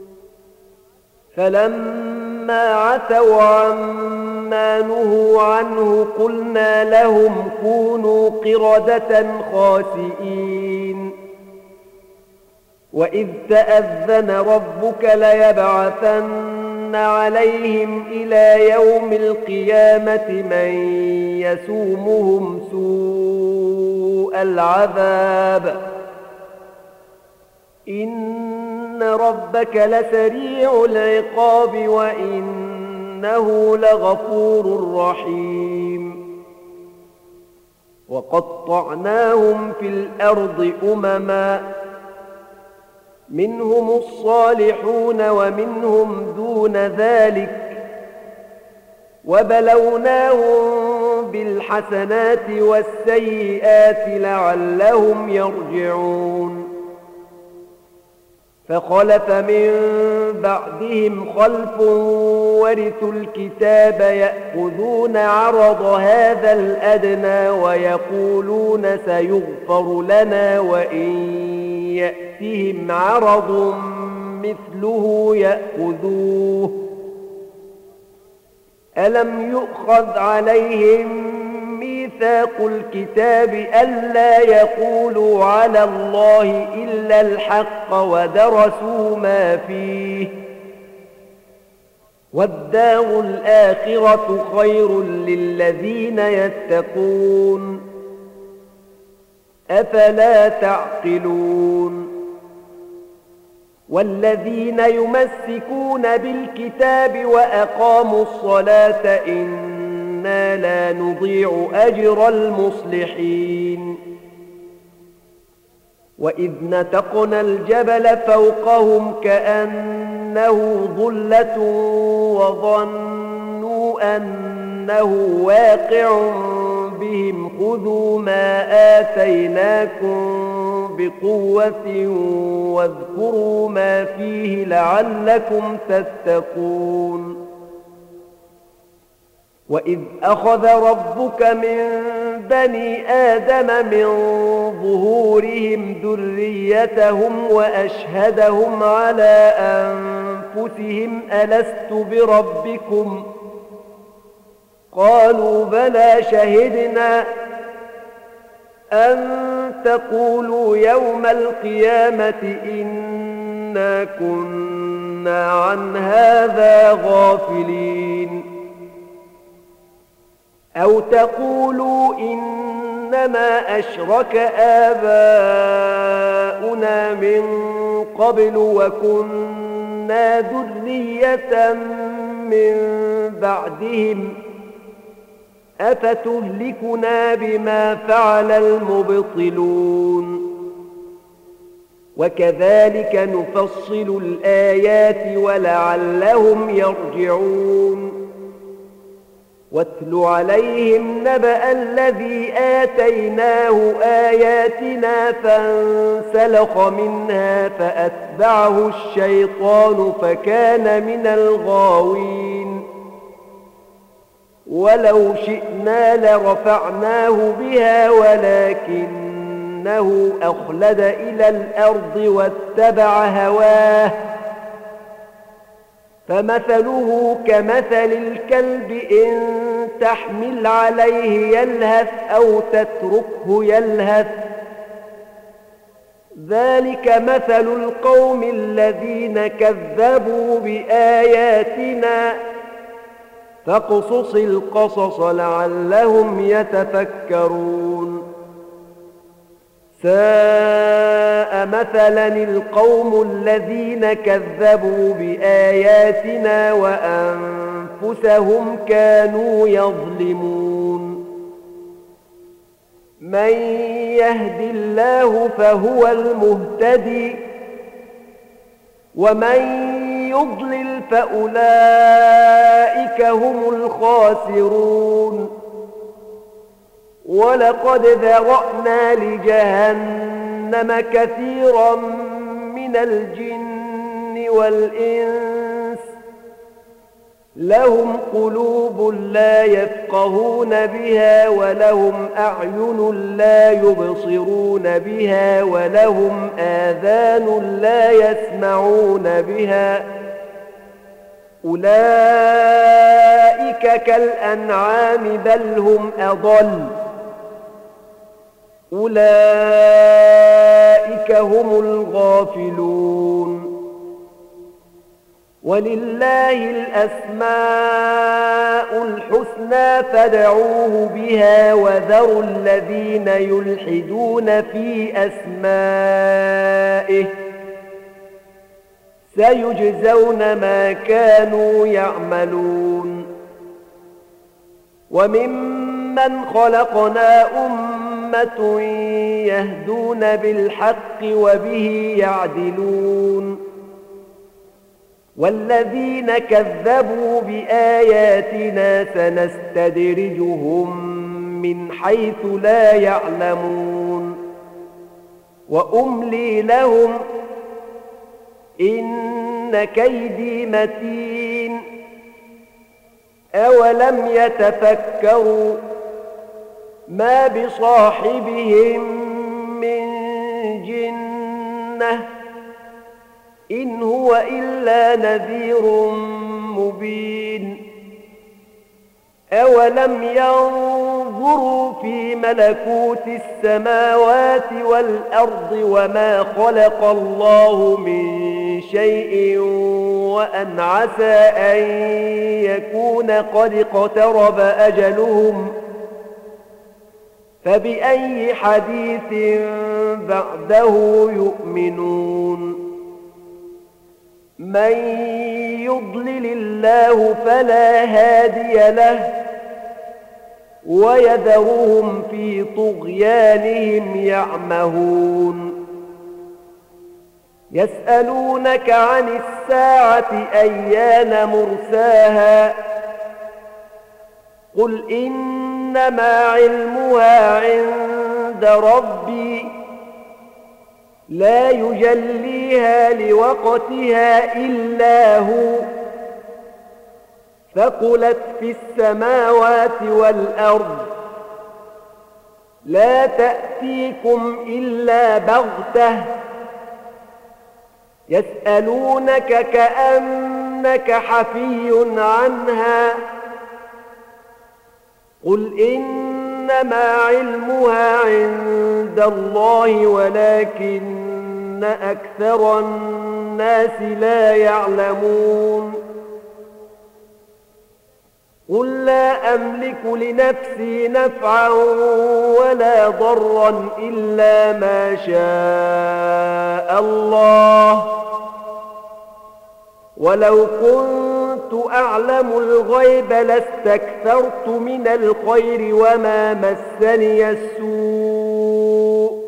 فلما عتوا عما نهوا عنه قلنا لهم كونوا قردة خاسئين وإذ تأذن ربك ليبعثن عليهم إلى يوم القيامة من يسومهم سوء العذاب إن ربك لسريع العقاب وإنه لغفور رحيم وقطعناهم في الأرض أمما منهم الصالحون ومنهم دون ذلك وبلوناهم بالحسنات والسيئات لعلهم يرجعون فخلف من بعدهم خلف ورثوا الكتاب يأخذون عرض هذا الأدنى ويقولون سيغفر لنا وإن يأتهم عرض مثله يأخذوه ألم يؤخذ عليهم ميثاق الكتاب ألا يقولوا على الله إلا الحق ودرسوا ما فيه والدار الآخرة خير للذين يتقون أفلا تعقلون والذين يمسكون بالكتاب وأقاموا الصلاة إنا لا نضيع أجر المصلحين وإذ نتقنا الجبل فوقهم كأنه ظلة وظنوا أنه واقع بهم خذوا ما آتيناكم بقوة واذكروا ما فيه لعلكم تتقون وإذ أخذ ربك من بني آدم من ظهورهم ذريتهم وأشهدهم على أنفسهم ألست بربكم قالوا بلى شهدنا أن تقولوا يوم القيامة إنا كنا عن هذا غافلين أو تقولوا إنما أشرك آباؤنا من قبل وكنا ذرية من بعدهم أفتهلكنا بما فعل المبطلون وكذلك نفصل الآيات ولعلهم يرجعون واتل عليهم نبأ الذي آتيناه آياتنا فانسلخ منها فأتبعه الشيطان فكان من الغاوين ولو شئنا لرفعناه بها ولكنه أخلد إلى الأرض واتبع هواه فمثله كمثل الكلب إن تحمل عليه يلهث أو تتركه يلهث ذلك مثل القوم الذين كذبوا بآياتنا فاقصص القصص لعلهم يتفكرون ساء مثلا القوم الذين كذبوا بآياتنا وأنفسهم كانوا يظلمون من يهد الله فهو المهتدي ومن يضلل فأولئك هم الخاسرون ولقد ذرأنا لجهنم كثيرا من الجن والإنس لهم قلوب لا يفقهون بها ولهم أعين لا يبصرون بها ولهم آذان لا يسمعون بها أولئك كالأنعام بل هم أضل أولئك هم الغافلون ولله الأسماء الحسنى فادعوه بها وذروا الذين يلحدون في أسمائه سيجزون ما كانوا يعملون وممن خلقنا أمة يهدون بالحق وبه يعدلون والذين كذبوا بآياتنا سنستدرجهم من حيث لا يعلمون وأملي لهم إن كيدي متين أولم يتفكروا ما بصاحبهم من جنة إن هو إلا نذير مبين أولم ينظروا في ملكوت السماوات والأرض وما خلق الله من شيء وأن عسى أن يكون قد اقترب أجلهم فبأي حديث بعده يؤمنون من يضلل الله فلا هادي له ويذرهم في طغيانهم يعمهون يسألونك عن الساعة أيان مرساها قل إنما علمها عند ربي لا يجليها لوقتها إلا هو ثقلت في السماوات والأرض لا تأتيكم إلا بغتة يسألونك كأنك حفي عنها قل إنما علمها عند الله ولكن أكثر الناس لا يعلمون قل لا أملك لنفسي نفعا ولا ضرا إلا ما شاء الله ولو كنت أعلم الغيب لاستكثرت من الخير وما مسني السوء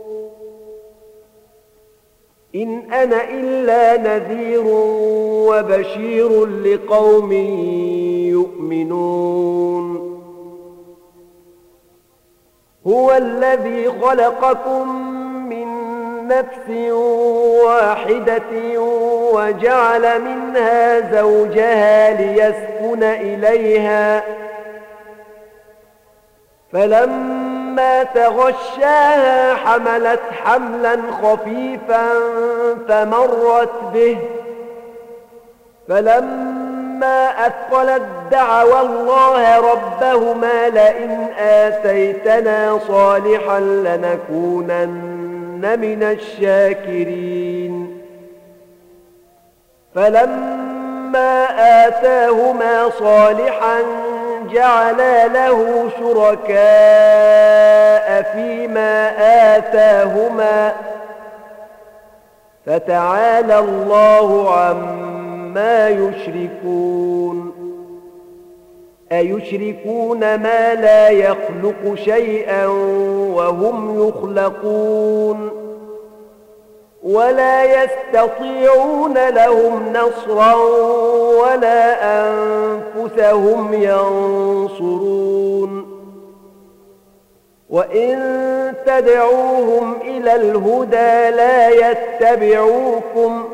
إن أنا إلا نذير وبشير لقوم يؤمنون هو الذي خلقكم من نفس واحدة وجعل منها زوجها ليسكن إليها فلما تغشاها حملت حملا خفيفا فمرت به فلما أثقلت دعوا الله ربهما لئن آتيتنا صالحا لنكونن من الشاكرين فلما آتاهما صالحا جعلا له شركاء فيما آتاهما فتعالى الله عما يشركون أيشركون ما لا يخلق شيئا وهم يخلقون ولا يستطيعون لهم نصرا ولا أنفسهم ينصرون وإن تدعوهم إلى الهدى لا يتبعوكم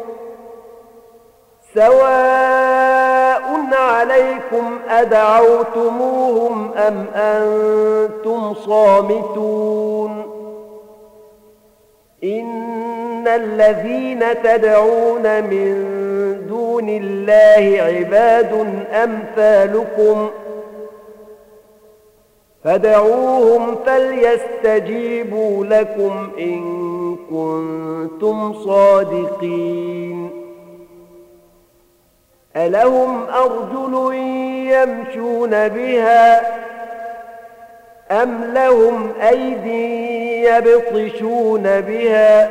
سواء عليكم أدعوتموهم أم أنتم صامتون إن الذين تدعون من دون الله عباد أمثالكم فدعوهم فليستجيبوا لكم إن كنتم صادقين ألهم أرجل يمشون بها أم لهم أيدي يبطشون بها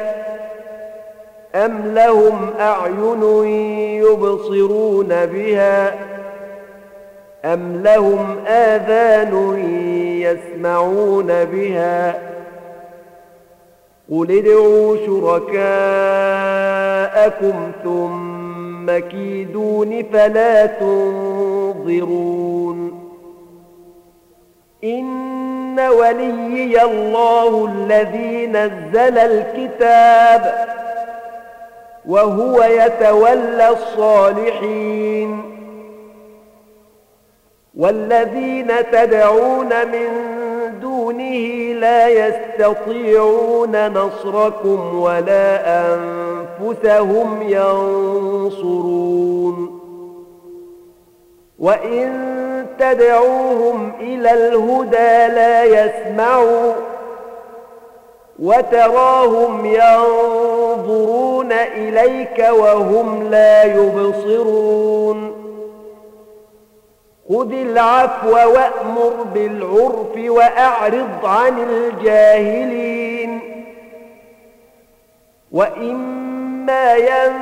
أم لهم أعين يبصرون بها أم لهم آذان يسمعون بها قل ادعوا شركاءكم ثم كيدون فلا تنظرون إن وليي الله الذي نزل الكتاب وهو يتولى الصالحين والذين تدعون من دونه لا يستطيعون نصركم ولا أنفسهم ينصرون وإن تدعوهم إلى الهدى لا يسمعوا وتراهم ينظرون إليك وهم لا يبصرون خذ العفو وأمر بالعرف وأعرض عن الجاهلين وإما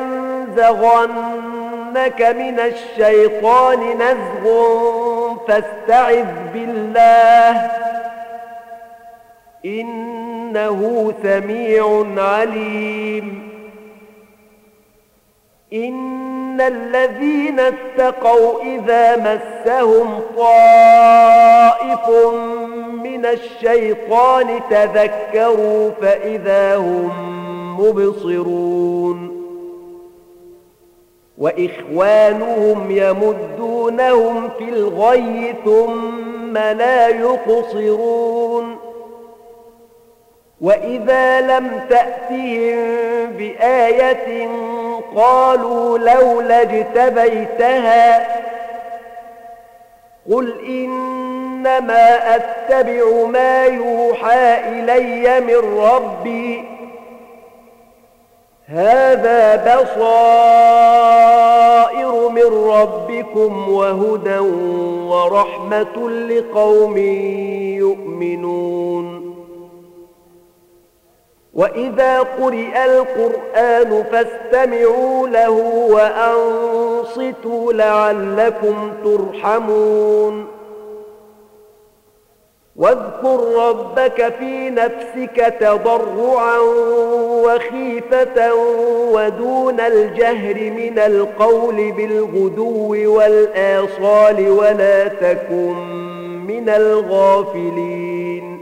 ينزغنك من الشيطان نزغ فاستعذ بالله إنه سميع عليم إن الذين اتقوا إذا مسهم طائف من الشيطان تذكروا فإذا هم مبصرون وإخوانهم يمدونهم في الغي ثم لا يقصرون وإذا لم تأتهم بآية قالوا لولا اجتبيتها قل إنما أتبع ما يوحى إلي من ربي هذا بصائر من ربكم وهدى ورحمة لقوم يؤمنون وإذا قرئ القرآن فاستمعوا له وأنصتوا لعلكم ترحمون واذكر ربك في نفسك تضرعا وخيفة ودون الجهر من القول بالغدو والآصال ولا تكن من الغافلين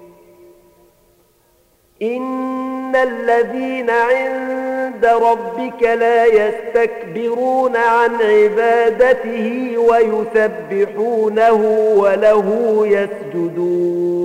إن الذين عند ربك لا يستكبرون عن عبادته ويسبحونه وله يسجدون